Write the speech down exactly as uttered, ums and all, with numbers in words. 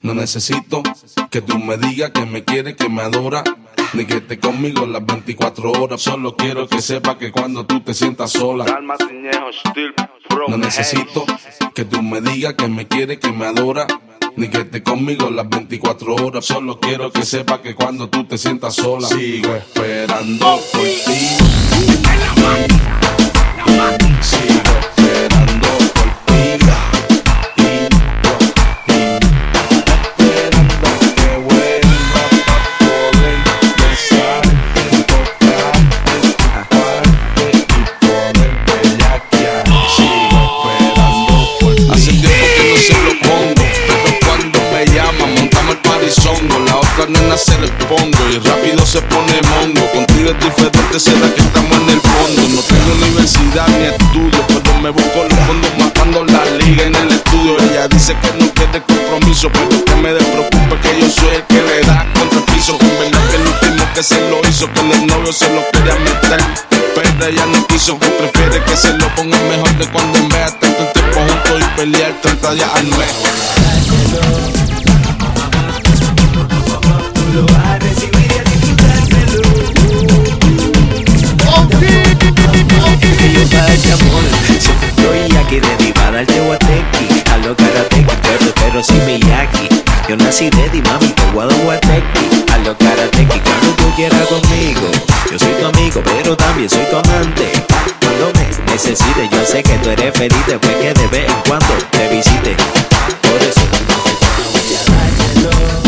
No necesito que tú me digas que me quieres, que me adora, ni que esté conmigo las veinticuatro horas. Solo quiero que sepa que cuando tú te sientas sola, no necesito que tú me digas que me quieres, que me adora, ni que esté conmigo las veinticuatro horas. Solo quiero que sepa que cuando tú te sientas sola, sigo esperando por ti. Sigo esperando por ti. Nena se le pongo y rápido se pone mongo. Contigo es diferente, será que estamos en el fondo. No tengo universidad ni estudio, pero me busco los fondos matando la liga en el estudio. Ella dice que no quiere compromiso, pero que me despreocupe que yo soy el que le da contra el piso. En verdad que el último que se lo hizo, con el novio se lo quería meter, pero ella no quiso, que prefiere que se lo ponga mejor de cuando en vez de estar todo el tiempo juntos y pelear treinta días al mes. Lo vas a recibir y a disfrutármelo. Que yo para ese amor siempre estoy aquí ready para darte guatequi. A lo karateki, pero, pero si Miyagi. Yo nací ready, mami, te guado guatequi. A lo karateki, cuando tú quieras conmigo. Yo soy tu amigo, pero también soy tu amante. Cuando me necesites, yo sé que tú eres feliz después que de vez en cuando te visite. Por eso, voy a dártelo.